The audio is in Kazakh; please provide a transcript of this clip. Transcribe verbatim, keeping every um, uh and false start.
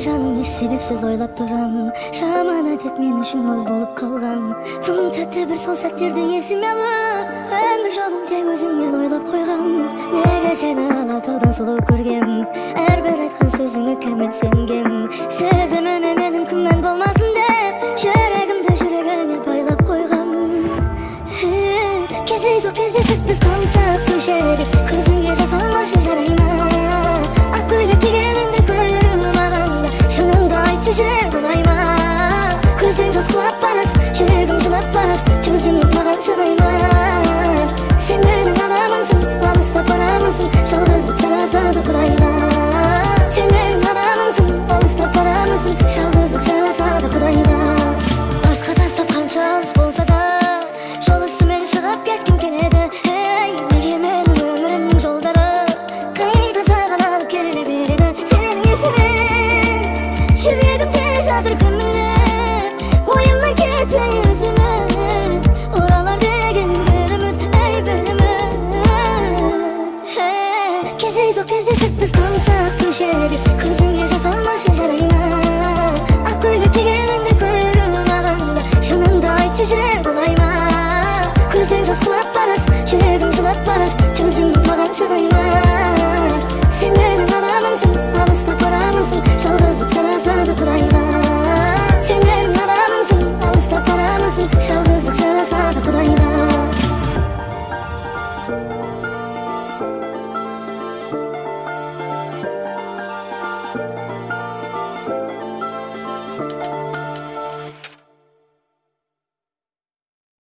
жаным эч себепсиз ойлоп турам. Жаман адет мен үчүн ол болуп калган. Тым тәтті бир сол сәттерди эсиме алып, өмүр жолун тек өзүңмен ойлоп койгом. Неге сени алатаудан сулуу көргем, ар бир айткан сөзүңө камил сенгем. Сезимиме менин күмөн болмасын деп, жүрөгүмдү жүрөгүңө байлап койгом. Кездейсоқ кездесіп біз қалсақ көшеде, көзіңе жас алмашы жарайма. Ақ көйлек кигеніңді көріп маған да, шыныңды айтшы жүрегім айма. Көзің жас құлап барат, жүрегім жылап барат, төзімім маған шыдайма. Сен менің адамымсың, алыстап барамысың, жалғыздық жарасады Құдайға. Сен менің адамымсың, алыстап барамысың, жалғыздық жарасады Құдайға. Артқа тастап қанша алыс болса да, жол үстімен шығып кеткім келеді. Ей, неге менің өмірімнің жолдары қайда саған алып келе береді. Сенің есімің жүрегімде жатыр күміліп, ойымнан кетпей үзіліп, оралар деген бір үміт, ей бір үміт. Кездейсоқ кездесіп біз қалсақ көшеде, көзіңе жас алмашы жарайма. Ақ көйлек кигеніңді көріп маған да, шыныңды айтшы жүрегім айма. Көзің жас құлап барат, жүрегім жылап барат, төзімім маған шыдайма.